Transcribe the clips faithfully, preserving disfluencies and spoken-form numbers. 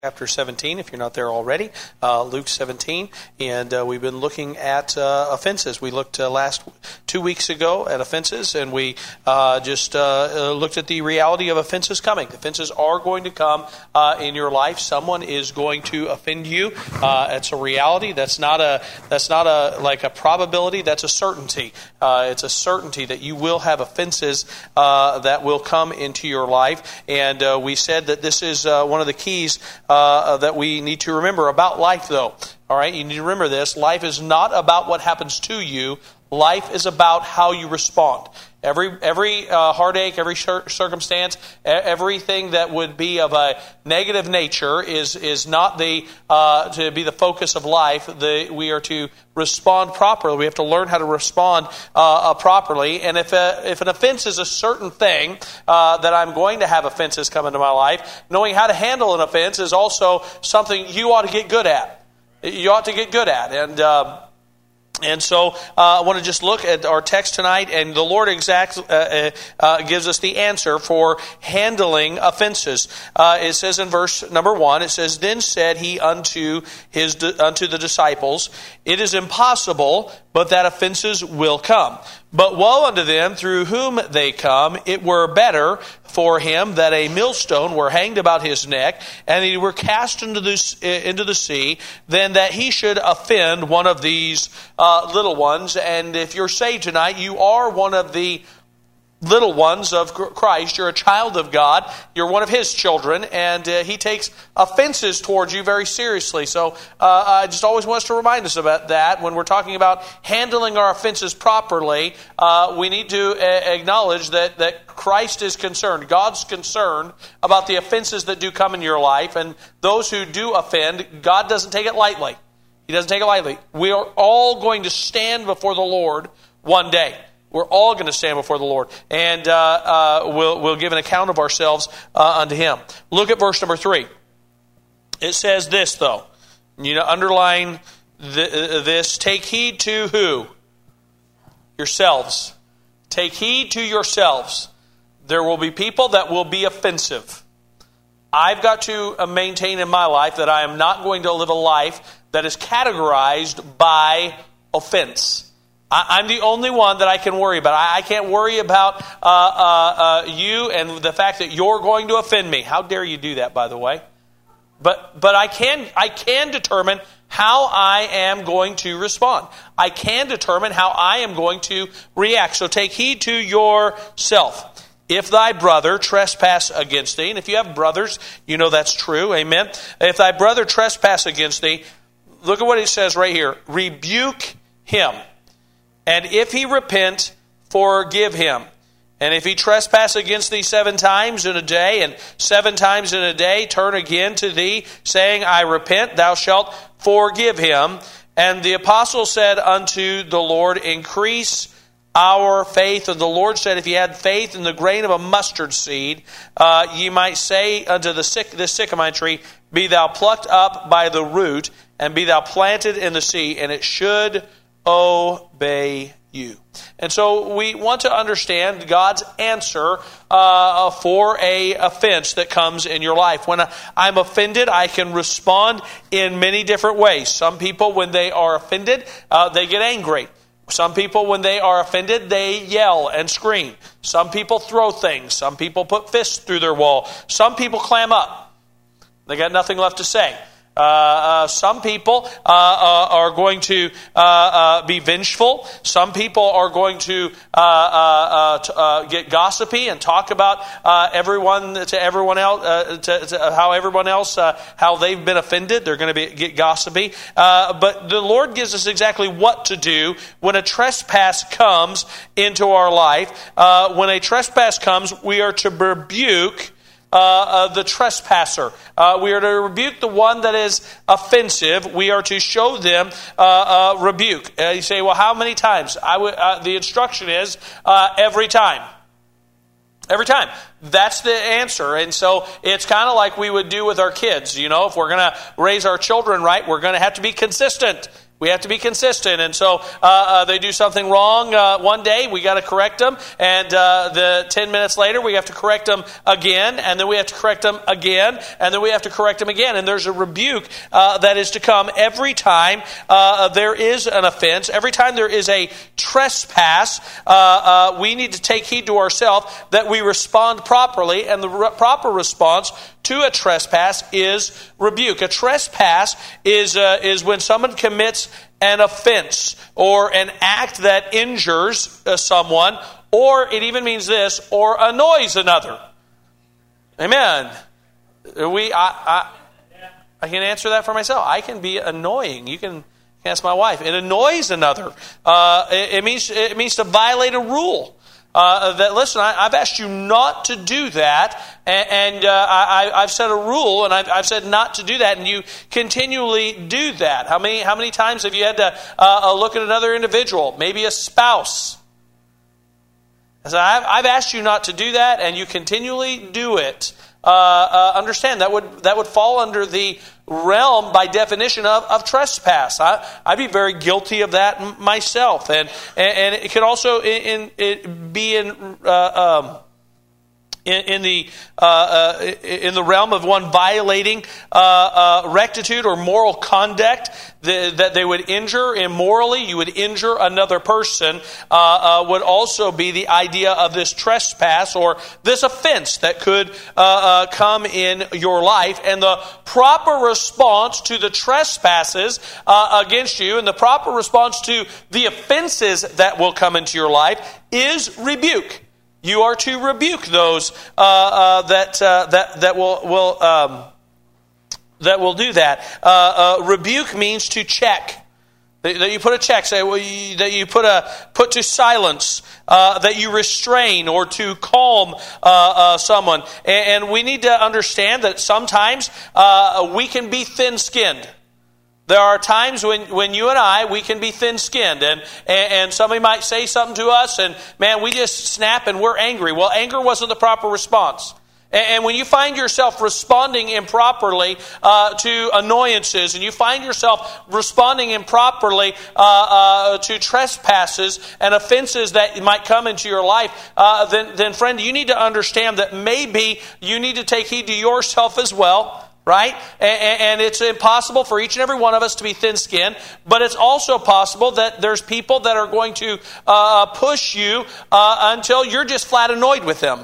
Chapter seventeen, if you're not there already, uh, Luke seventeen, and uh, we've been looking at uh, offenses. We looked uh, last two weeks ago at offenses, and we uh, just uh, uh, looked at the reality of offenses coming. Offenses are going to come uh, in your life. Someone is going to offend you. Uh, it's a reality. That's not a that's not a like a probability. That's a certainty. Uh, it's a certainty that you will have offenses uh, that will come into your life. And uh, we said that this is uh, one of the keys. Uh, that we need to remember about life, though. All right, you need to remember this. Life is not about what happens to you. Life is about how you respond. Every every uh, heartache, every cir- circumstance, everything that would be of a negative nature is is not the uh, to be the focus of life. The, we are to respond properly. We have to learn how to respond uh, uh, properly. And if a, if an offense is a certain thing uh, that I'm going to have offenses come into my life, knowing how to handle an offense is also something you ought to get good at. You ought to get good at, and. Uh, And so uh, I want to just look at our text tonight, and the Lord exact, uh, uh, gives us the answer for handling offenses. Uh, it says in verse number one, it says, "Then said he unto his unto the disciples, It is impossible, but that offenses will come. But woe unto them through whom they come. It were better for him that a millstone were hanged about his neck, and he were cast into the, into the sea, than that he should offend one of these uh, little ones." And if you're saved tonight, you are one of the little ones of Christ. You're a child of God. You're one of His children, and uh, He takes offenses towards you very seriously. So uh, I just always want us to remind us about that. When we're talking about handling our offenses properly, uh, we need to uh, acknowledge that, that Christ is concerned. God's concerned about the offenses that do come in your life, and those who do offend, God doesn't take it lightly. He doesn't take it lightly. We are all going to stand before the Lord one day. We're all going to stand before the Lord, and uh, uh, we'll, we'll give an account of ourselves uh, unto Him. Look at verse number three. It says this, though. You know, underline th- this. Take heed to who? Yourselves. Take heed to yourselves. There will be people that will be offensive. I've got to maintain in my life that I am not going to live a life that is categorized by offense. I'm the only one that I can worry about. I can't worry about uh, uh, uh, you and the fact that you're going to offend me. How dare you do that, by the way? But but I can I can determine how I am going to respond. I can determine how I am going to react. So take heed to yourself. If thy brother trespass against thee, and if you have brothers, you know that's true, amen? If thy brother trespass against thee, look at what it says right here. Rebuke him. And if he repent, forgive him. And if he trespass against thee seven times in a day, and seven times in a day turn again to thee, saying, I repent, thou shalt forgive him. And the apostle said unto the Lord, Increase our faith. And the Lord said, If ye had faith in the grain of a mustard seed, uh, ye might say unto the syc- this sycamore tree, Be thou plucked up by the root, and be thou planted in the sea, and it should obey you. And so we want to understand God's answer uh, for a offense that comes in your life. When I'm offended, I can respond in many different ways. Some people, when they are offended, uh, they get angry. Some people, when they are offended, they yell and scream. Some people throw things. Some people put fists through their wall. Some people clam up. They got nothing left to say. Uh, uh, some people uh, uh, are going to uh, uh, be vengeful. Some people are going to uh, uh, uh, t- uh, get gossipy and talk about uh, everyone to everyone else, uh, to, to how everyone else, uh, how they've been offended. They're going to be get gossipy. Uh, but the Lord gives us exactly what to do when a trespass comes into our life. Uh, when a trespass comes, we are to rebuke Uh, uh, the trespasser. Uh, we are to rebuke the one that is offensive. We are to show them uh, uh, rebuke. Uh, you say, well, how many times? I w- uh, the instruction is uh, every time. Every time. That's the answer. And so it's kind of like we would do with our kids. You know, if we're going to raise our children right, we're going to have to be consistent. We have to be consistent. And so uh, uh, they do something wrong uh, one day, we got to correct them. And uh, the ten minutes later, we have to correct them again. And then we have to correct them again. And then we have to correct them again. And there's a rebuke uh, that is to come every time uh, there is an offense. Every time there is a trespass, uh, uh, we need to take heed to ourselves that we respond properly. And the re- proper response to a trespass is rebuke. A trespass is uh, is when someone commits an offense or an act that injures uh, someone, or it even means this, or annoys another. Amen. We, I, I, I can answer that for myself. I can be annoying. You can ask my wife. It annoys another. Uh, it, it means it means to violate a rule. Uh, that listen, I, I've asked you not to do that, and, and uh, I, I've set a rule, and I've, I've said not to do that, and you continually do that. How many how many times have you had to uh, look at another individual, maybe a spouse? I said, I've, I've asked you not to do that, and you continually do it. Uh, uh, understand that would that would fall under the realm, by definition, of, of trespass. I, I'd be very guilty of that m- myself, and, and and it could also in, in it be in uh, um, in, in the uh, uh, in the realm of one violating uh, uh, rectitude or moral conduct, the, that they would injure immorally. You would injure another person. Uh, uh, would also be the idea of this trespass or this offense that could uh, uh, come in your life, and the proper response to the trespasses uh, against you, and the proper response to the offenses that will come into your life is rebuke. You are to rebuke those uh, uh, that uh, that that will will um, that will do that. Uh, uh, rebuke means to check. That, that you put a check, say well, you, that you put a put to silence, uh, that you restrain or to calm uh, uh, someone. And, and we need to understand that sometimes uh, we can be thin-skinned. There are times when, when you and I, we can be thin-skinned, and, and, and somebody might say something to us, and man, we just snap and we're angry. Well, anger wasn't the proper response. And, and when you find yourself responding improperly uh, to annoyances, and you find yourself responding improperly uh, uh, to trespasses and offenses that might come into your life, uh, then, then friend, you need to understand that maybe you need to take heed to yourself as well. Right? And it's impossible for each and every one of us to be thin-skinned, but it's also possible that there's people that are going to uh, push you uh, until you're just flat annoyed with them.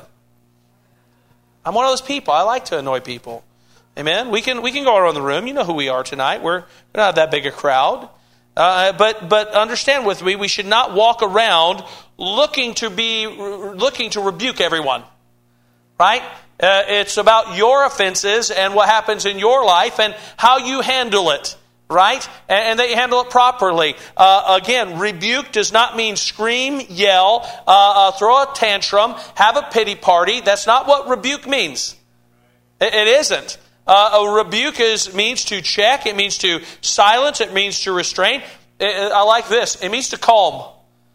I'm one of those people. I like to annoy people. Amen? We can we can go around the room. You know who we are tonight. We're, we're not that big a crowd. Uh, but but understand with me, we should not walk around looking to be looking to rebuke everyone. Right? Uh, it's about your offenses and what happens in your life and how you handle it, right? And, and that you handle it properly. Uh, again, rebuke does not mean scream, yell, uh, uh, throw a tantrum, have a pity party. That's not what rebuke means. It, it isn't. Uh, a rebuke is means to check. It means to silence. It means to restrain. It, I like this. It means to calm.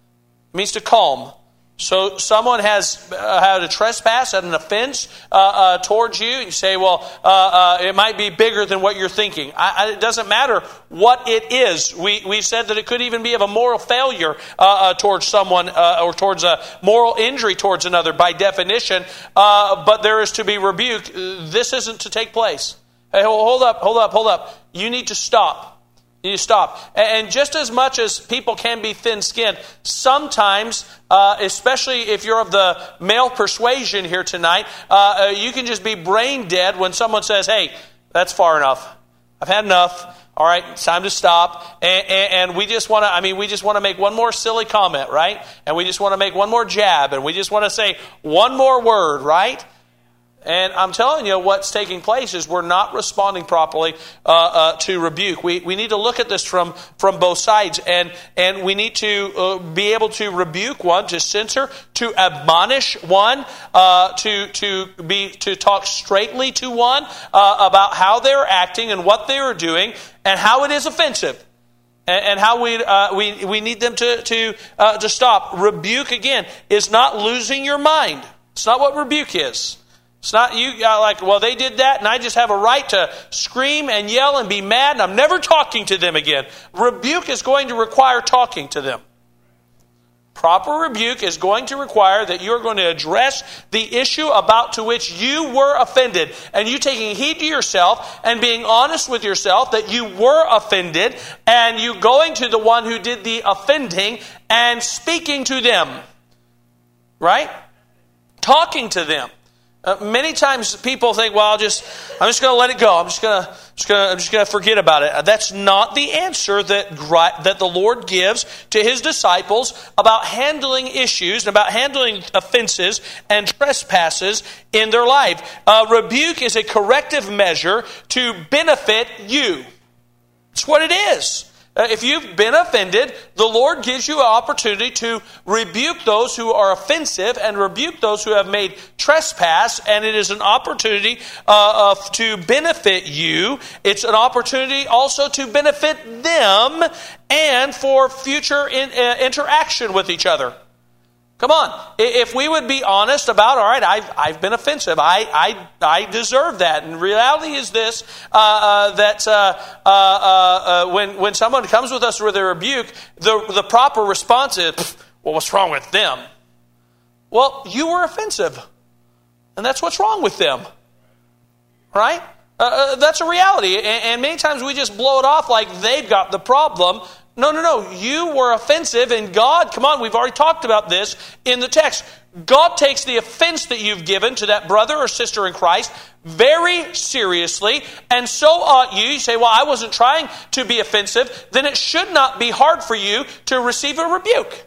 It means to calm. So someone has uh, had a trespass, had an offense uh, uh, towards you. You say, well, uh, uh, it might be bigger than what you're thinking. I, I, it doesn't matter what it is. We we said that it could even be of a moral failure uh, uh, towards someone uh, or towards a moral injury towards another by definition. Uh, but there is to be rebuke. This isn't to take place. Hey, hold up, hold up, hold up. You need to stop. You stop. And just as much as people can be thin-skinned, sometimes, uh, especially if you're of the male persuasion here tonight, uh, you can just be brain dead when someone says, hey, that's far enough. I've had enough. All right, it's time to stop. And, and, and we just want to, I mean, we just want to make one more silly comment, right? And we just want to make one more jab. And we just want to say one more word, right? And I'm telling you, what's taking place is we're not responding properly uh, uh, to rebuke. We we need to look at this from, from both sides, and and we need to uh, be able to rebuke one, to censor, to admonish one, uh, to to be to talk straightly to one uh, about how they're acting and what they are doing and how it is offensive, and, and how we uh, we we need them to to uh, to stop. Rebuke again is not losing your mind. It's not what rebuke is. It's not you uh, like, well, they did that and I just have a right to scream and yell and be mad and I'm never talking to them again. Rebuke is going to require talking to them. Proper rebuke is going to require that you're going to address the issue about to which you were offended. And you taking heed to yourself and being honest with yourself that you were offended. And you going to the one who did the offending and speaking to them. Right? Talking to them. Uh, many times people think, well, I'll just, I'm just going to let it go. I'm just going to, just going to, I'm just going to forget about it. That's not the answer that that the Lord gives to His disciples about handling issues, about handling offenses and trespasses in their life. Uh, rebuke is a corrective measure to benefit you. It's what it is. Uh, if you've been offended, the Lord gives you an opportunity to rebuke those who are offensive and rebuke those who have made trespass. And it is an opportunity uh, of, to benefit you. It's an opportunity also to benefit them and for future in, uh, interaction with each other. Come on. If we would be honest about, all right, I've, I've been offensive. I, I, I deserve that. And reality is this, uh, uh, that uh, uh, uh, when, when someone comes with us with a rebuke, the, the proper response is, well, what's wrong with them? Well, you were offensive. And that's what's wrong with them. Right? Uh, that's a reality. And, and many times we just blow it off like they've got the problem. No, no, no. You were offensive and God, come on, we've already talked about this in the text. God takes the offense that you've given to that brother or sister in Christ very seriously, and so ought you. You say, well, I wasn't trying to be offensive. Then it should not be hard for you to receive a rebuke.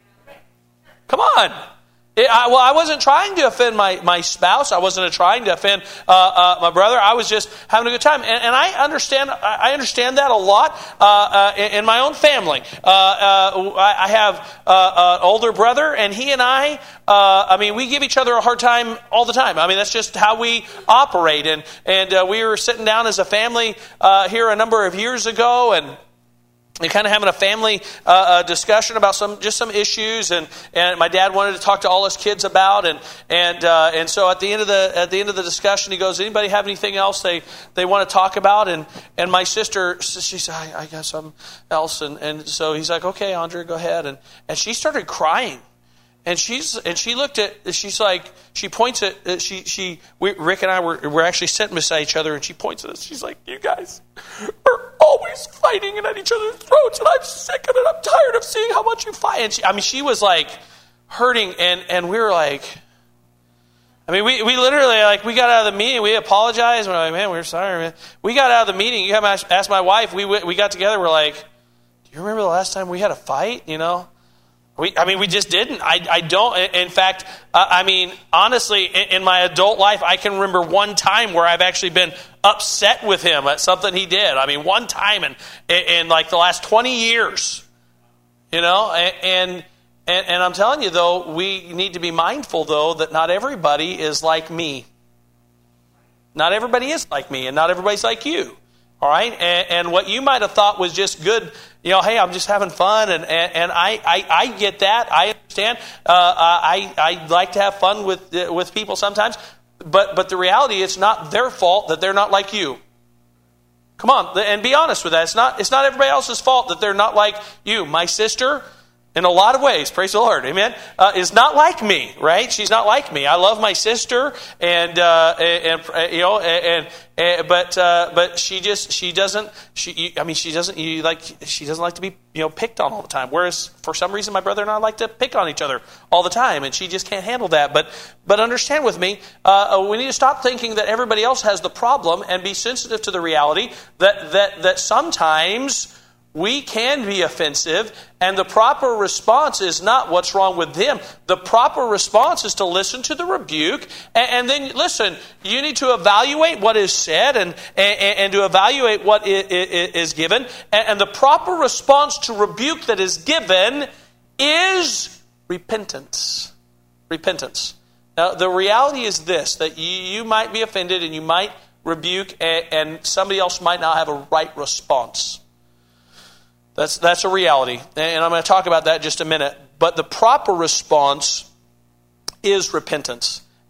Come on. It, I, well, I wasn't trying to offend my, my spouse. I wasn't trying to offend uh, uh, my brother. I was just having a good time, and, and I understand. I understand that a lot uh, uh, in, in my own family. Uh, uh, I have uh, an older brother, and he and I. Uh, I mean, we give each other a hard time all the time. I mean, that's just how we operate. And and uh, we were sitting down as a family uh, here a number of years ago, and. And kind of having a family uh, uh, discussion about some just some issues, and, and my dad wanted to talk to all his kids about, and and uh, and so at the end of the at the end of the discussion, he goes, "Anybody have anything else they, they want to talk about?" And and my sister, she said, "I, I got something else," and, and so he's like, "Okay, Andre, go ahead," and and she started crying. And she's and she looked at she's like she points at she she we, Rick and I were we're actually sitting beside each other, and she points at us. She's like, "You guys are always fighting and at each other's throats, and I'm sick of it. I'm tired of seeing how much you fight." And she, I mean, she was like hurting, and, and we were like, I mean, we, we literally like we got out of the meeting, we apologized, we're like, man, we're sorry, man. We got out of the meeting. You have to ask my wife. We we got together. We're like, do you remember the last time we had a fight? You know. We, I mean, we just didn't. I, I don't. In fact, uh, I mean, honestly, in, in my adult life, I can remember one time where I've actually been upset with him at something he did. I mean, one time in, in, in like the last twenty years, you know, and, and, and I'm telling you, though, we need to be mindful, though, that not everybody is like me. Not everybody is like me, and not everybody's like you. All right, and, and what you might have thought was just good, you know, hey, I'm just having fun, and, and, and I, I, I get that, I understand. Uh, I I like to have fun with uh, with people sometimes, but but the reality, it's not their fault that they're not like you. Come on, and be honest with that. It's not it's not everybody else's fault that they're not like you. My sister, in a lot of ways, praise the Lord, amen, uh, is not like me, right? She's not like me. I love my sister, and uh, and, and you know, and, and but uh, but she just she doesn't she I mean she doesn't you like she doesn't like to be you know picked on all the time. Whereas for some reason my brother and I like to pick on each other all the time, and she just can't handle that. But but understand with me, uh, we need to stop thinking that everybody else has the problem and be sensitive to the reality that that that sometimes we can be offensive, and the proper response is not what's wrong with them. The proper response is to listen to the rebuke, and, and then, listen, you need to evaluate what is said and, and, and to evaluate what is given. And, and the proper response to rebuke that is given is repentance. Repentance. Now, the reality is this, that you, you might be offended and you might rebuke, and, and somebody else might not have a right response. That's that's a reality, and I'm going to talk about that in just a minute. But the proper response is repentance.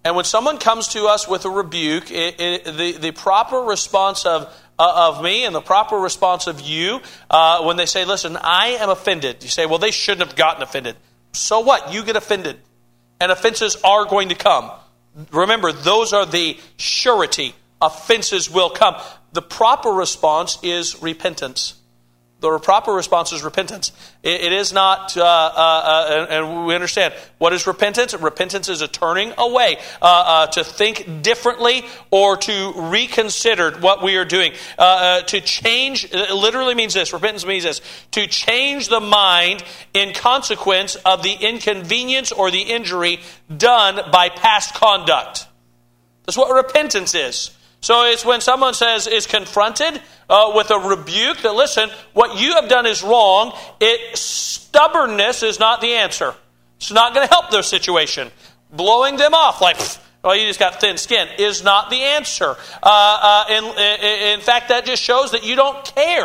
And when someone comes to us with a rebuke, it, it, the, the proper response of uh, of me and the proper response of you, uh, when they say, listen, I am offended. You say, well, they shouldn't have gotten offended. So what? You get offended. And offenses are going to come. Remember, those are the surety. Offenses will come. The proper response is repentance. The proper response is repentance. It, it is not, uh, uh, uh, and, and we understand, what is repentance? Repentance is a turning away uh, uh, to think differently or to reconsider what we are doing. Uh, uh, to change, it literally means this, repentance means this, to change the mind in consequence of the inconvenience or the injury done by past conduct. That's what repentance is. So it's when someone says, is confronted uh, with a rebuke that, listen, what you have done is wrong. It stubbornness is not the answer. It's not going to help their situation. Blowing them off like, well, you just got thin skin is not the answer. Uh, uh, in, in, in fact, that just shows that you don't care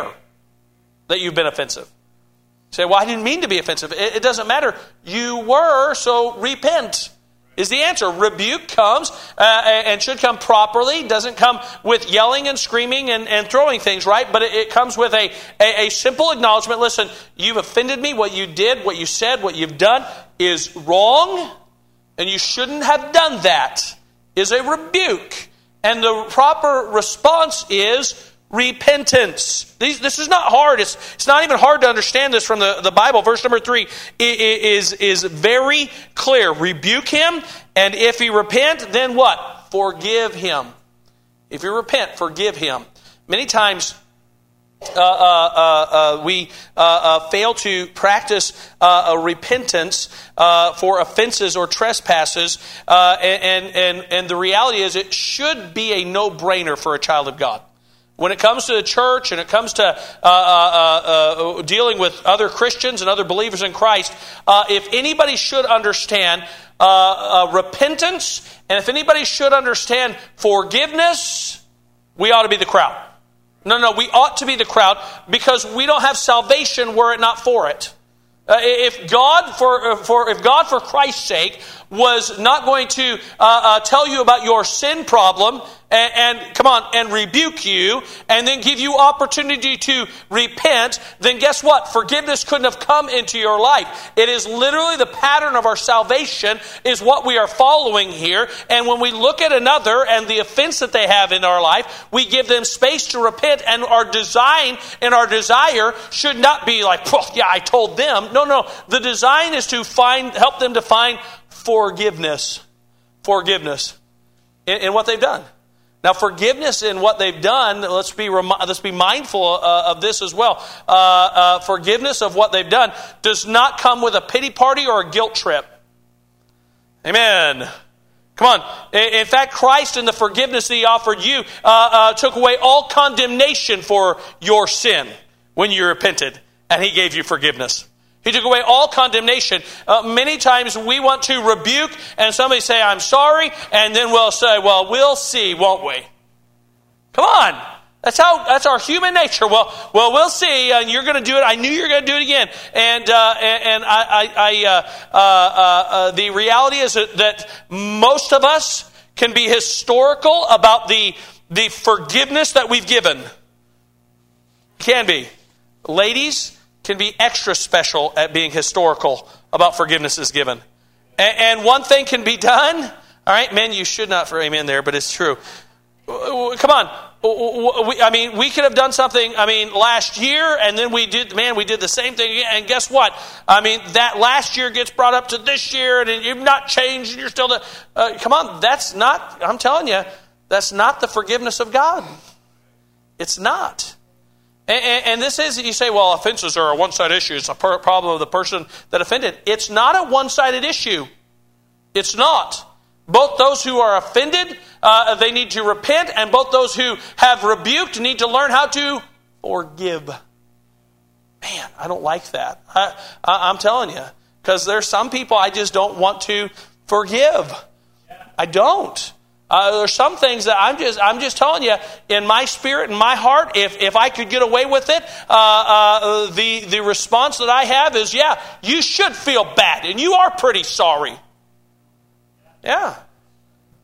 that you've been offensive. You say, well, I didn't mean to be offensive. It, it doesn't matter. You were, so repent. Is the answer. Rebuke comes uh, and should come properly. Doesn't come with yelling and screaming and, and throwing things, right? But it, it comes with a, a, a simple acknowledgement. Listen, you've offended me. What you did, what you said, what you've done is wrong. And you shouldn't have done that. Is a rebuke. And the proper response is repentance. These, this is not hard. It's, it's not even hard to understand this from the, the Bible. Verse number three is, is very clear. Rebuke him, and if he repent, then what? Forgive him. If you repent, forgive him. Many times uh, uh, uh, uh, we uh, uh, fail to practice uh, a repentance uh, for offenses or trespasses, uh, and, and, and the reality is it should be a no-brainer for a child of God. When it comes to the church and it comes to uh, uh, uh, dealing with other Christians and other believers in Christ, uh, if anybody should understand uh, uh, repentance, and if anybody should understand forgiveness, we ought to be the crowd. No, no, we ought to be the crowd because we don't have salvation were it not for it. Uh, if God, for for if God, for Christ's sake, was not going to uh, uh, tell you about your sin problem and, and come on and rebuke you and then give you opportunity to repent, then guess what? Forgiveness couldn't have come into your life. It is literally the pattern of our salvation is what we are following here. And when we look at another and the offense that they have in our life, we give them space to repent, and our design and our desire should not be like, well, yeah, I told them. No, no. The design is to find, help them to find forgiveness. Forgiveness in, in what they've done. Now, forgiveness in what they've done, let's be let's be mindful uh, of this as well. Uh, uh, forgiveness of what they've done does not come with a pity party or a guilt trip. Amen. Come on. In fact, Christ in the forgiveness that He offered you uh, uh, took away all condemnation for your sin when you repented, and He gave you forgiveness. He took away all condemnation. Uh, many times we want to rebuke and somebody say, I'm sorry, and then we'll say, well, we'll see, won't we? Come on. That's how. That's our human nature. Well, well, we'll see, and you're going to do it. I knew you were going to do it again. And uh, and, and I, I, I uh, uh, uh, the reality is that, that most of us can be historical about the the forgiveness that we've given. Can be. Ladies can be extra special at being historical about forgiveness is given. And, and one thing can be done. All right, men, you should not for amen there, but it's true. Come on. I mean, we could have done something, I mean, last year, and then we did, man, we did the same thing again. And guess what? I mean, that last year gets brought up to this year, and you've not changed, and you're still the, uh, come on, that's not, I'm telling you, that's not the forgiveness of God. It's not. And, and, and this is, you say, well, offenses are a one-sided issue. It's a per- problem of the person that offended. It's not a one-sided issue. It's not. Both those who are offended, uh, they need to repent, and both those who have rebuked need to learn how to forgive. Man, I don't like that. I, I, I'm telling you, because there's some people I just don't want to forgive. I don't. Uh, there's some things that I'm just I'm just telling you, in my spirit and my heart, if if I could get away with it, uh, uh, the the response that I have is, yeah, you should feel bad, and you are pretty sorry. Yeah.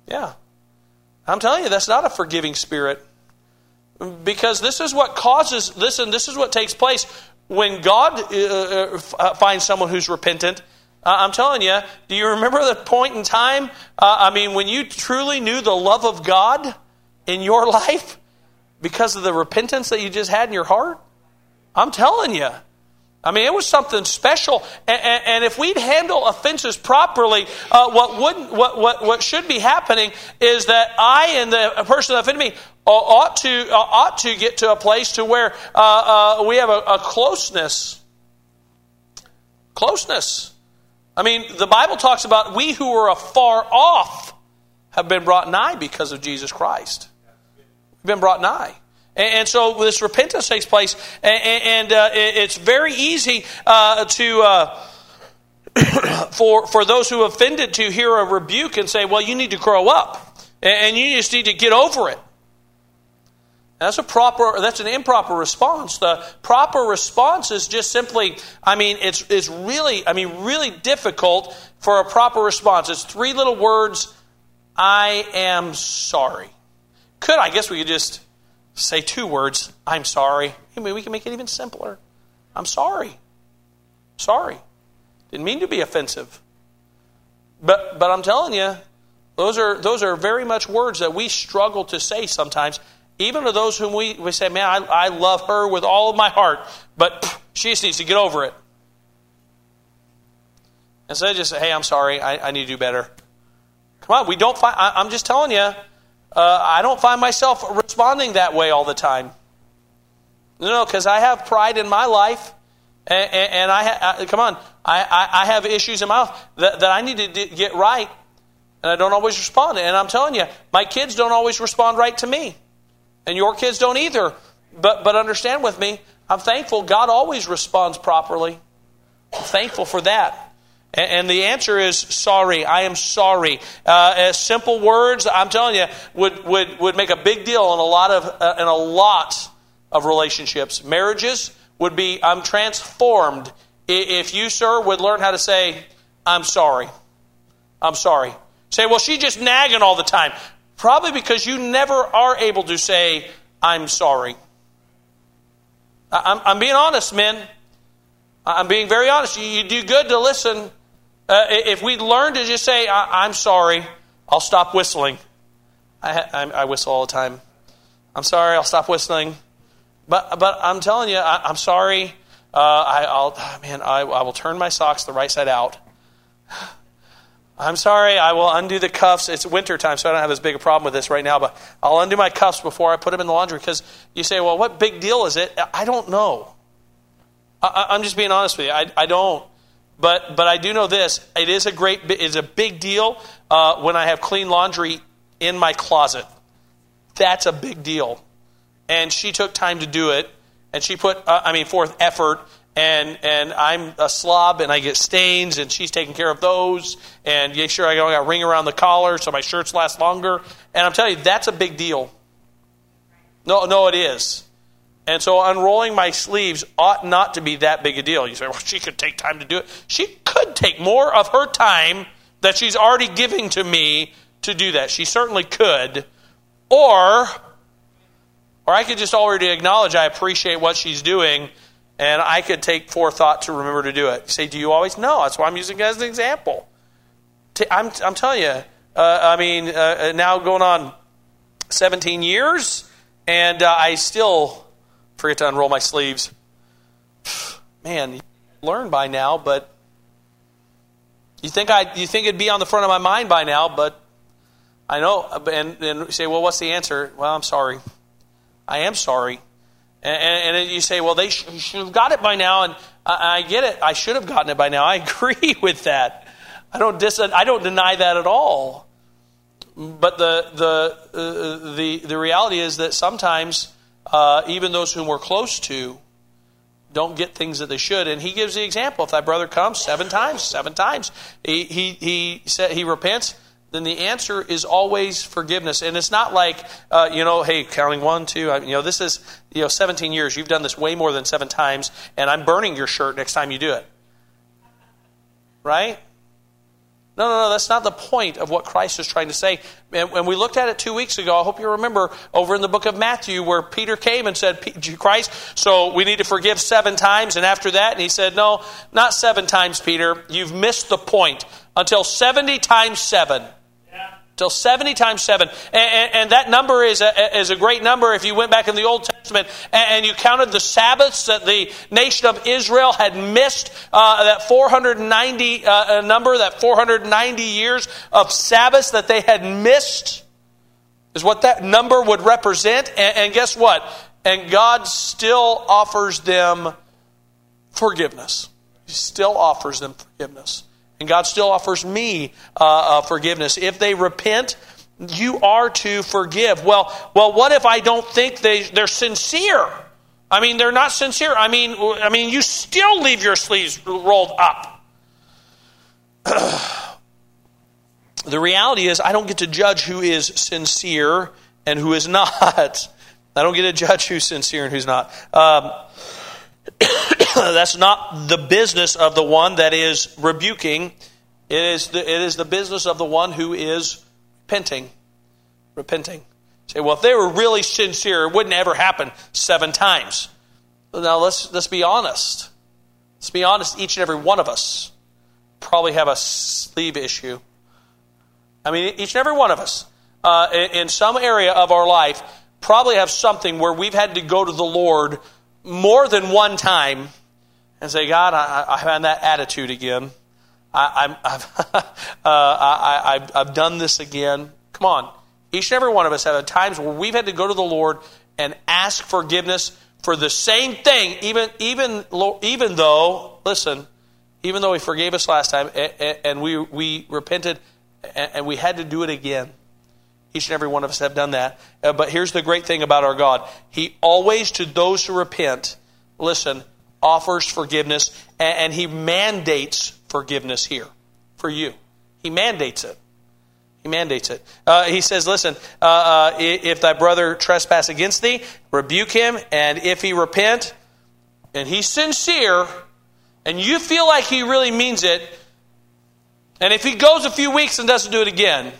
Yeah. I'm telling you, that's not a forgiving spirit. Because this is what causes, listen, this is what takes place when God uh, uh, finds someone who's repentant. Uh, I'm telling you, do you remember the point in time? Uh, I mean, when you truly knew the love of God in your life because of the repentance that you just had in your heart? I'm telling you. I mean, it was something special. And, and, and if we'd handle offenses properly, uh, what wouldn't, what, what, what should be happening is that I and the person that offended me ought to uh, ought to get to a place to where uh, uh, we have a, a closeness. Closeness. I mean, the Bible talks about we who are afar off have been brought nigh because of Jesus Christ. We've been brought nigh. And so this repentance takes place, and uh, it's very easy uh, to uh, for for those who offended to hear a rebuke and say, "Well, you need to grow up, and you just need to get over it." That's a proper. That's an improper response. The proper response is just simply, I mean, it's it's really, I mean, really difficult for a proper response. It's three little words: "I am sorry." Could I guess we could just say two words, I'm sorry. I mean, we can make it even simpler. I'm sorry. Sorry. Didn't mean to be offensive. But but I'm telling you, those are those are very much words that we struggle to say sometimes. Even to those whom we, we say, man, I, I love her with all of my heart, but pff, she just needs to get over it. Instead of just say, hey, I'm sorry, I, I need to do better. Come on, we don't find, I, I'm just telling you, Uh, I don't find myself responding that way all the time. No, because I have pride in my life, and, and, and I, ha- I come on, I, I, I have issues in my life that, that I need to d- get right, and I don't always respond. And I'm telling you, my kids don't always respond right to me, and your kids don't either. But but understand with me, I'm thankful God always responds properly. I'm thankful for that. And the answer is sorry. I am sorry. Uh, as simple words, I'm telling you, would would would make a big deal in a lot of uh, in a lot of relationships. Marriages would be, I'm transformed if you, sir, would learn how to say, I'm sorry. I'm sorry. Say, well, she's just nagging all the time. Probably because you never are able to say, I'm sorry. I'm, I'm being honest, men. I'm being very honest. You, you do good to listen. Uh, if we learn to just say, I, I'm sorry, I'll stop whistling. I, I, I whistle all the time. I'm sorry, I'll stop whistling. But but I'm telling you, I, I'm sorry. Uh, I, I'll man, I, I will turn my socks the right side out. I'm sorry, I will undo the cuffs. It's winter time, so I don't have as big a problem with this right now. But I'll undo my cuffs before I put them in the laundry. Because you say, well, what big deal is it? I don't know. I, I'm just being honest with you. I, I don't. But but I do know this. It is a great, it's a big deal uh, when I have clean laundry in my closet. That's a big deal. And she took time to do it. And she put, uh, I mean, forth effort. And and I'm a slob and I get stains. And she's taking care of those. And make sure I don't got a ring around the collar so my shirts last longer. And I'm telling you, that's a big deal. No, no, it is. And so unrolling my sleeves ought not to be that big a deal. You say, well, she could take time to do it. She could take more of her time that she's already giving to me to do that. She certainly could. Or, or I could just already acknowledge I appreciate what she's doing, and I could take forethought to remember to do it. You say, do you always? No, that's why I'm using it as an example. I'm, I'm telling you, uh, I mean, uh, now going on seventeen years, and uh, I still forget to unroll my sleeves. Man, you learn by now, but you think I you think it'd be on the front of my mind by now, but I know. And, and you say, well, what's the answer? Well, I'm sorry. I am sorry. And, and, and you say, well, they sh- should have got it by now, and I, I get it. I should have gotten it by now. I agree with that. I don't dis- I don't deny that at all. But the the uh, the the reality is that sometimes uh, even those whom we're close to don't get things that they should. And he gives the example: if thy brother comes seven times, seven times, he he he said he repents, then the answer is always forgiveness. And it's not like uh, you know, hey, counting one, two, I, you know, this is you know, seventeen years. You've done this way more than seven times, and I'm burning your shirt next time you do it. Right? No, no, no, that's not the point of what Christ is trying to say. And, and we looked at it two weeks ago. I hope you remember over in the book of Matthew where Peter came and said, Christ, so we need to forgive seven times. And after that, and he said, no, not seven times, Peter. You've missed the point. Until seventy times seven. Till seventy times seven. And, and, and that number is a, is a great number if you went back in the Old Testament and, and you counted the Sabbaths that the nation of Israel had missed, uh, that four hundred ninety uh, number, that four hundred ninety years of Sabbaths that they had missed is what that number would represent. And, and guess what? And God still offers them forgiveness. He still offers them forgiveness. And God still offers me uh, uh, forgiveness. If they repent, you are to forgive. Well, well, what if I don't think they, they're sincere? I mean, they're not sincere. I mean, I mean, you still leave your sleeves rolled up. The reality is, I don't get to judge who is sincere and who is not. I don't get to judge who's sincere and who's not. Um, That's not the business of the one that is rebuking. It is the, it is the business of the one who is repenting. Repenting. Say, well, if they were really sincere, it wouldn't ever happen seven times. Now, let's, let's be honest. Let's be honest, each and every one of us probably have a sleeve issue. I mean, each and every one of us, uh, in, in some area of our life, probably have something where we've had to go to the Lord more than one time and say, God, I, I have that attitude again. I, I'm, I've, uh, I, I, I've, I've done this again. Come on. Each and every one of us have times where we've had to go to the Lord and ask forgiveness for the same thing, even, even, even though, listen, even though He forgave us last time and we, we repented and we had to do it again. Each and every one of us have done that. Uh, but here's the great thing about our God. He always, to those who repent, listen, offers forgiveness. And, and He mandates forgiveness here for you. He mandates it. He mandates it. Uh, he says, listen, uh, uh, if thy brother trespass against thee, rebuke him. And if he repent, and he's sincere, and you feel like he really means it, and if he goes a few weeks and doesn't do it again,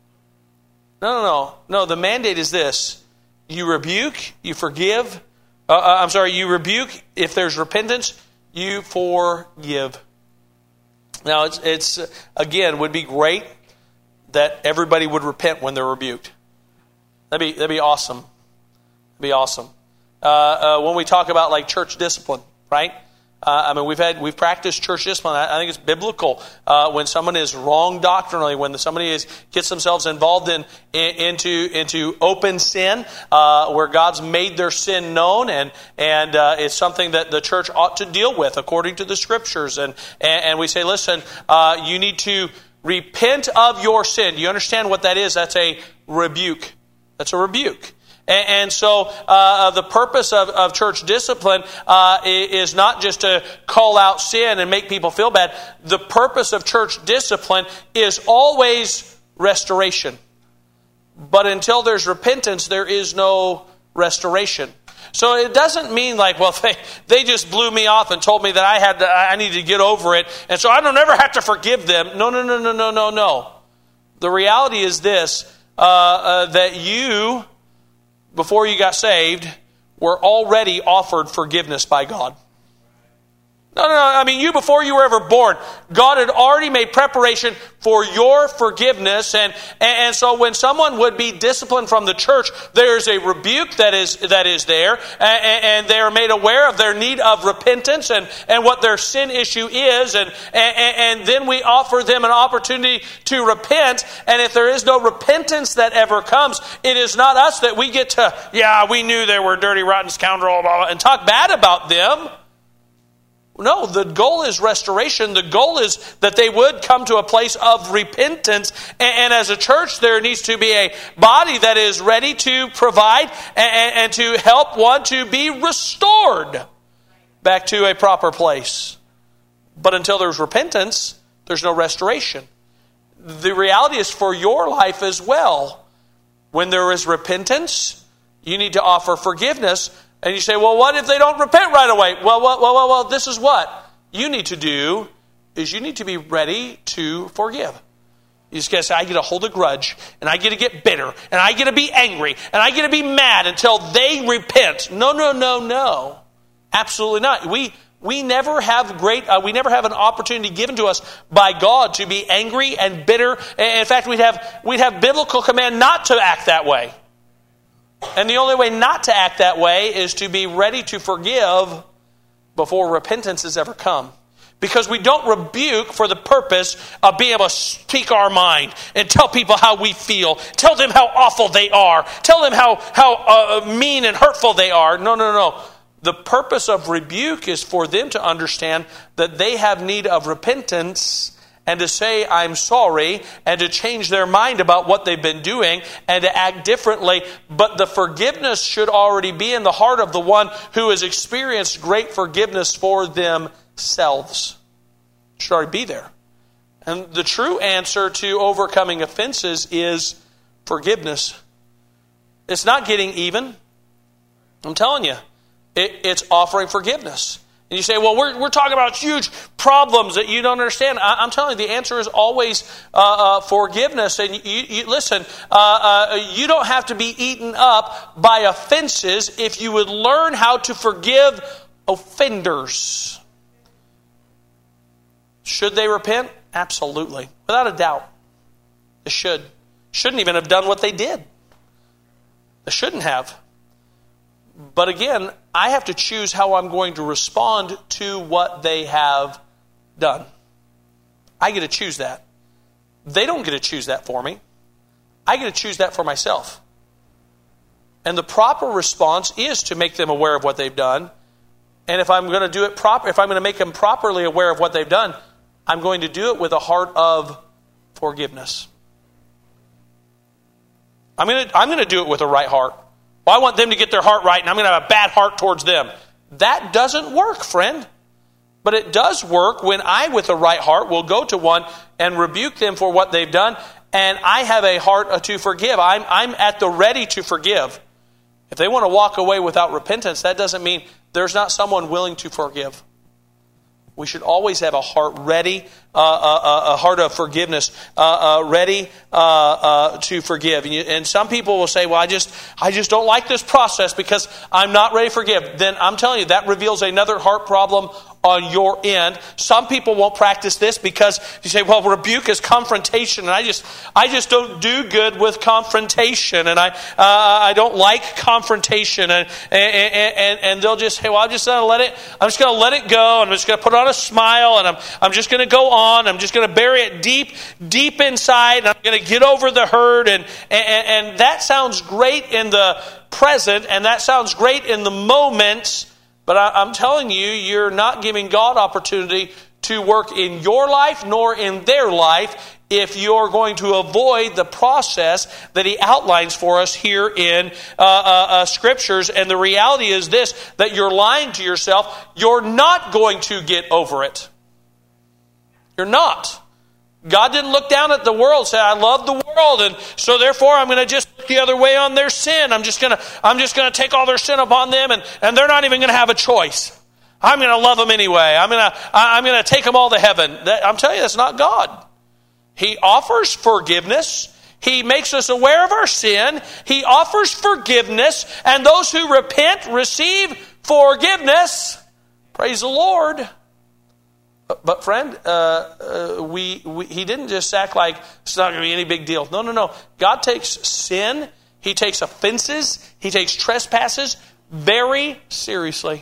No, no, no. No, the mandate is this. You rebuke, you forgive. Uh, uh, I'm sorry, you rebuke. If there's repentance, you forgive. Now, it's, it's again, would be great that everybody would repent when they're rebuked. That'd be, that'd be awesome. That'd be awesome. Uh, uh, when we talk about like church discipline, right? Uh, I mean, we've had we've practiced church discipline. I, I think it's biblical uh, when someone is wrong doctrinally, when somebody is gets themselves involved in, in into into open sin, uh, where God's made their sin known, and and uh, it's something that the church ought to deal with according to the Scriptures. And and, and we say, listen, uh, you need to repent of your sin. Do you understand what that is? That's a rebuke. That's a rebuke. And so uh, the purpose of, of church discipline uh, is not just to call out sin and make people feel bad. The purpose of church discipline is always restoration. But until there's repentance, there is no restoration. So it doesn't mean like, well, they, they just blew me off and told me that I had to, I needed to get over it, and so I don't ever have to forgive them. No, no, no, no, no, no, no. The reality is this, uh, uh, that you, before you got saved, were already offered forgiveness by God. No, no, no. I mean, you, before you were ever born, God had already made preparation for your forgiveness. And, and so when someone would be disciplined from the church, there's a rebuke that is that is there. And, and they are made aware of their need of repentance and, and what their sin issue is. And, and, and then we offer them an opportunity to repent. And if there is no repentance that ever comes, it is not us that we get to, yeah, we knew they were dirty, rotten scoundrel, blah, blah, and talk bad about them. No, the goal is restoration. The goal is that they would come to a place of repentance. And, and as a church, there needs to be a body that is ready to provide and, and to help one to be restored back to a proper place. But until there's repentance, there's no restoration. The reality is for your life as well. When there is repentance, you need to offer forgiveness. And you say, well, what if they don't repent right away? Well, well, well, well, well, this is what you need to do, is you need to be ready to forgive. You just got to say, I get to hold a grudge, and I get to get bitter, and I get to be angry, and I get to be mad until they repent. No, no, no, no. Absolutely not. We we never have great. Uh, we never have an opportunity given to us by God to be angry and bitter. And in fact, we'd have we'd have biblical command not to act that way. And the only way not to act that way is to be ready to forgive before repentance has ever come. Because we don't rebuke for the purpose of being able to speak our mind and tell people how we feel. Tell them how awful they are. Tell them how, how uh, mean and hurtful they are. No, no, no. The purpose of rebuke is for them to understand that they have need of repentance and to say, I'm sorry, and to change their mind about what they've been doing and to act differently. But the forgiveness should already be in the heart of the one who has experienced great forgiveness for them. Selves should already be there. And the true answer to overcoming offenses is forgiveness. It's not getting even. I'm telling you, it, it's offering forgiveness. And you say, well, we're, we're talking about huge problems that you don't understand. I, I'm telling you, the answer is always uh, uh, forgiveness. And you, you listen, uh, uh, you don't have to be eaten up by offenses if you would learn how to forgive offenders. Should they repent? Absolutely. Without a doubt. They should. Shouldn't even have done what they did. They shouldn't have. But again, I have to choose how I'm going to respond to what they have done. I get to choose that. They don't get to choose that for me. I get to choose that for myself. And the proper response is to make them aware of what they've done. And if I'm going to do it proper, if I'm going to make them properly aware of what they've done, I'm going to do it with a heart of forgiveness. I'm going to, I'm going to do it with a right heart. Well, I want them to get their heart right, and I'm going to have a bad heart towards them. That doesn't work, friend. But it does work when I, with a right heart, will go to one and rebuke them for what they've done, and I have a heart to forgive. I'm, I'm at the ready to forgive. If they want to walk away without repentance, that doesn't mean there's not someone willing to forgive. We should always have a heart ready, uh, uh, a heart of forgiveness, uh, uh, ready uh, uh, to forgive. And, you, and some people will say, well, I just I just don't like this process because I'm not ready to forgive. Then I'm telling you, that reveals another heart problem on your end. Some people won't practice this because you say, well, rebuke is confrontation, and I just I just don't do good with confrontation, and I uh, I don't like confrontation, and and, and and they'll just say, well, I'm just going to let it. I'm just going to let it go. I'm just going to put on a smile, and I'm I'm just going to go on. I'm just going to bury it deep deep inside, and I'm going to get over the hurt, and and and that sounds great in the present, and that sounds great in the moment. But I, I'm telling you, you're not giving God opportunity to work in your life nor in their life if you're going to avoid the process that He outlines for us here in uh, uh, uh, Scriptures. And the reality is this, that you're lying to yourself. You're not going to get over it. You're not. God didn't look down at the world and say, I love the world, and so therefore I'm going to just look the other way on their sin. I'm just going to I'm just going to take all their sin upon them, and, and they're not even going to have a choice. I'm going to love them anyway. I'm going to I'm going to take them all to heaven. That, I'm telling you, that's not God. He offers forgiveness. He makes us aware of our sin. He offers forgiveness, and those who repent receive forgiveness. Praise the Lord. But, but friend, uh, uh, we, we he didn't just act like it's not going to be any big deal. No, no, no. God takes sin, He takes offenses, He takes trespasses very seriously.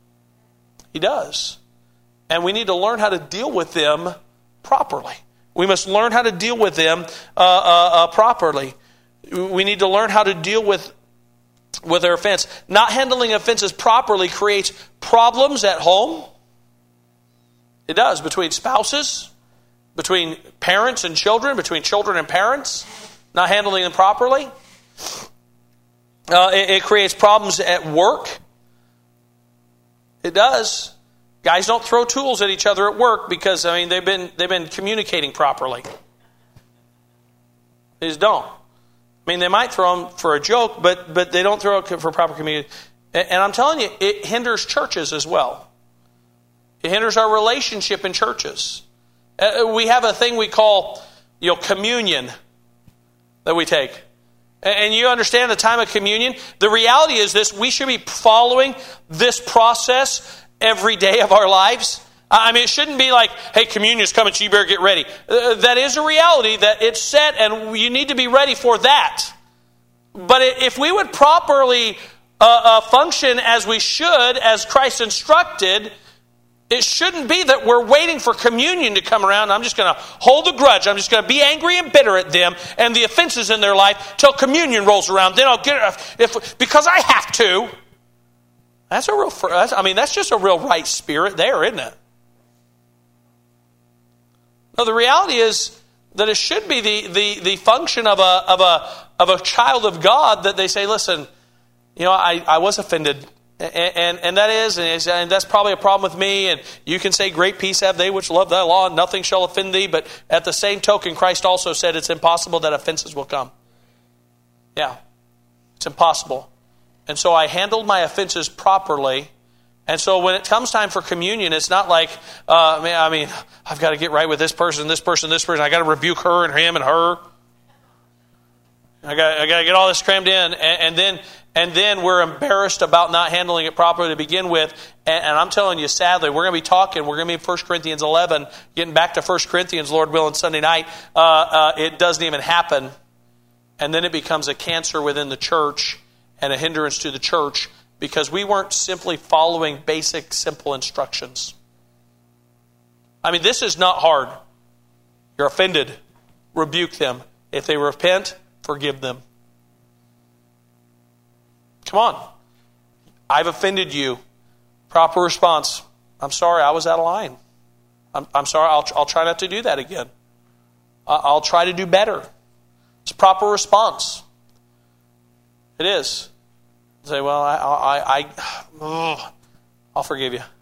He does. And we need to learn how to deal with them properly. We must learn how to deal with them uh, uh, uh, properly. We need to learn how to deal with, with their offense. Not handling offenses properly creates problems at home. It does, between spouses, between parents and children, between children and parents, not handling them properly. Uh, it, it creates problems at work. It does. Guys don't throw tools at each other at work because, I mean, they've been they've been communicating properly. They just don't. I mean, they might throw them for a joke, but but they don't throw it for proper communication. And, and I'm telling you, it hinders churches as well. It hinders our relationship in churches. Uh, we have a thing we call you know, communion that we take. And you understand the time of communion? The reality is this: we should be following this process every day of our lives. I mean, it shouldn't be like, hey, communion's coming, so you better get ready. Uh, that is a reality that it's set, and you need to be ready for that. But if we would properly uh, uh, function as we should, as Christ instructed, it shouldn't be that we're waiting for communion to come around. I'm just going to hold a grudge. I'm just going to be angry and bitter at them and the offenses in their life till communion rolls around. Then I'll get it if, because I have to. That's a real. That's, I mean, that's just a real right spirit there, isn't it? No, the reality is that it should be the the, the function of a of a of a child of God that they say, listen, you know, I, I was offended. And, and and that is, and that's probably a problem with me. And you can say, great peace have they which love thy law, and nothing shall offend thee. But at the same token, Christ also said it's impossible that offenses will come. Yeah, it's impossible. And so I handled my offenses properly. And so when it comes time for communion, it's not like, uh, I mean, I mean, I've got to get right with this person, this person, this person. I got to rebuke her and him and her. I got, I got to get all this crammed in, and, and then, and then we're embarrassed about not handling it properly to begin with. And, and I'm telling you, sadly, we're going to be talking. We're going to be in First Corinthians eleven, getting back to First Corinthians, Lord willing, Sunday night. Uh, uh, it doesn't even happen, and then it becomes a cancer within the church and a hindrance to the church because we weren't simply following basic, simple instructions. I mean, this is not hard. You're offended, rebuke them. If they repent, forgive them. Come on. I've offended you. Proper response. I'm sorry, I was out of line. I'm, I'm sorry, I'll, I'll try not to do that again. I'll try to do better. It's a proper response. It is. Say, well, I, I, I, oh, I'll forgive you.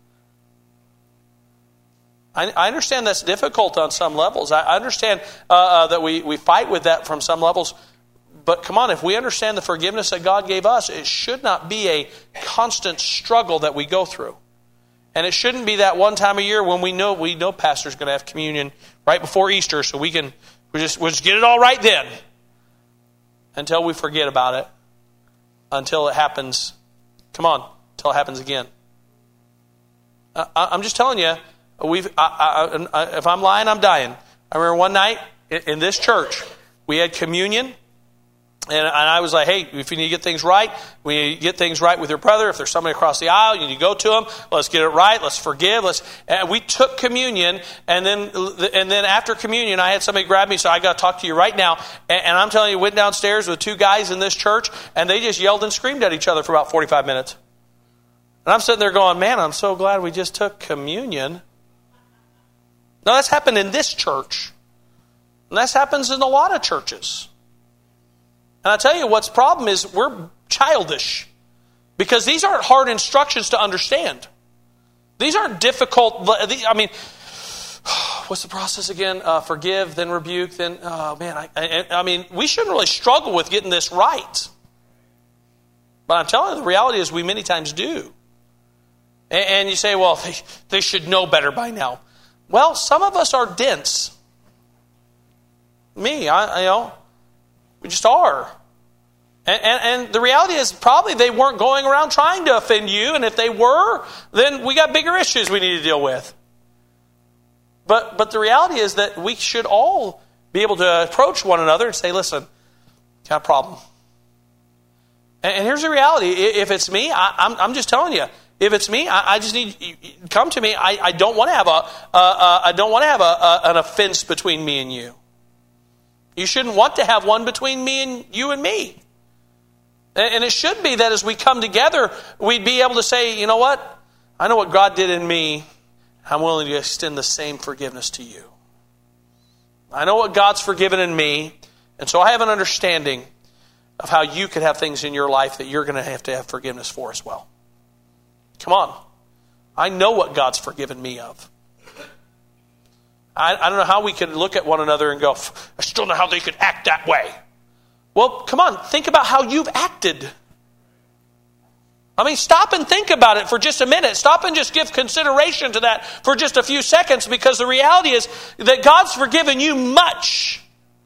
I, I understand that's difficult on some levels. I understand uh, uh, that we, we fight with that from some levels. But come on, if we understand the forgiveness that God gave us, it should not be a constant struggle that we go through. And it shouldn't be that one time a year when we know we know pastor's going to have communion right before Easter, so we can we just we'll just get it all right then. Until we forget about it. Until it happens. Come on, until it happens again. I, I'm just telling you. We've. I, I, I, if I'm lying, I'm dying. I remember one night in, in this church, we had communion, and, and I was like, "Hey, if you need to get things right, we need to get things right with your brother. If there's somebody across the aisle, you need to go to them. Let's get it right. Let's forgive. Let's." And we took communion, and then and then after communion, I had somebody grab me, so I got to talk to you right now. And, and I'm telling you, went downstairs with two guys in this church, and they just yelled and screamed at each other for about forty-five minutes. And I'm sitting there going, "Man, I'm so glad we just took communion." Now, that's happened in this church. And that happens in a lot of churches. And I tell you what's the problem is we're childish. Because these aren't hard instructions to understand. These aren't difficult. I mean, what's the process again? Uh, forgive, then rebuke, then, oh man. I, I, I mean, we shouldn't really struggle with getting this right. But I'm telling you, the reality is we many times do. And, and you say, well, they, they should know better by now. Well, some of us are dense. Me, I, you know, we just are. And, and, and the reality is probably they weren't going around trying to offend you. And if they were, then we got bigger issues we need to deal with. But but the reality is that we should all be able to approach one another and say, listen, got a problem. And, and here's the reality. If it's me, I, I'm, I'm just telling you. If it's me, I, I just need come to me. I, I don't want to have a uh, uh, I don't want to have a, a, an offense between me and you. You shouldn't want to have one between me and you and me. And, and it should be that as we come together, we'd be able to say, you know what? I know what God did in me. I'm willing to extend the same forgiveness to you. I know what God's forgiven in me, and so I have an understanding of how you could have things in your life that you're going to have to have forgiveness for as well. Come on. I know what God's forgiven me of. I, I don't know how we could look at one another and go, I still know how they could act that way. Well, come on. Think about how you've acted. I mean, stop and think about it for just a minute. Stop and just give consideration to that for just a few seconds, because the reality is that God's forgiven you much.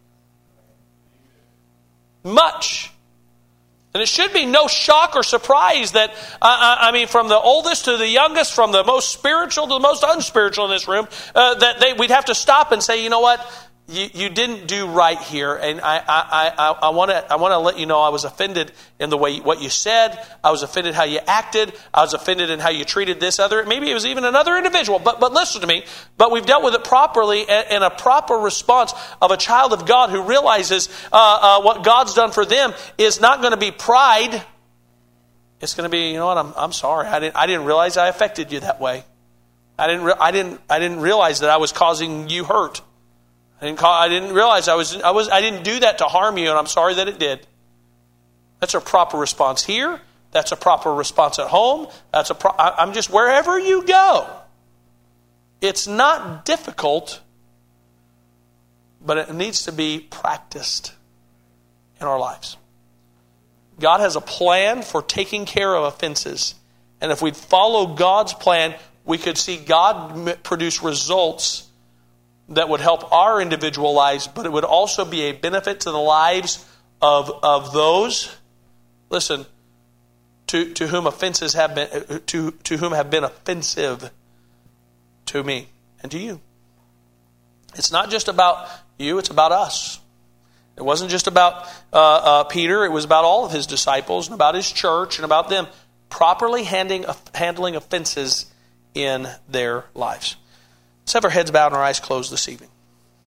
Much. And it should be no shock or surprise that, uh, I mean, from the oldest to the youngest, from the most spiritual to the most unspiritual in this room, uh, that they, we'd have to stop and say, you know what? You, you didn't do right here, and I I I, I want to I want to let you know I was offended in the way what you said. I was offended how you acted. I was offended in how you treated this other. Maybe it was even another individual. But but listen to me. But we've dealt with it properly, and a proper response of a child of God who realizes uh, uh, what God's done for them is not going to be pride. It's going to be, you know what? I'm I'm sorry. I didn't I didn't realize I affected you that way. I didn't re- I didn't I didn't realize that I was causing you hurt. I didn't, call, I didn't realize I was, I was, I didn't do that to harm you, and I'm sorry that it did. That's a proper response here. That's a proper response at home. That's a. Pro, I, I'm just wherever you go. It's not difficult, but it needs to be practiced in our lives. God has a plan for taking care of offenses, and if we'd follow God's plan, we could see God produce results that would help our individual lives, but it would also be a benefit to the lives of, of those, listen, to, to whom offenses have been to, to whom have been offensive to me and to you. It's not just about you, it's about us. It wasn't just about uh, uh, Peter, it was about all of his disciples and about his church and about them properly handling, handling offenses in their lives. Let's have our heads bowed and our eyes closed this evening.